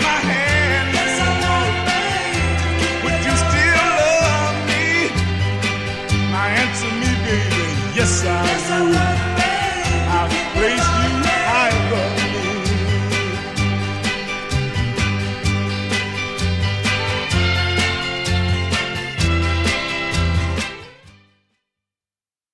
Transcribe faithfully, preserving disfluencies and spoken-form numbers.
my hand, yes, I would, baby. Would you still love me? Now answer me, baby. Yes, I yes, would. I would, baby. I'll place you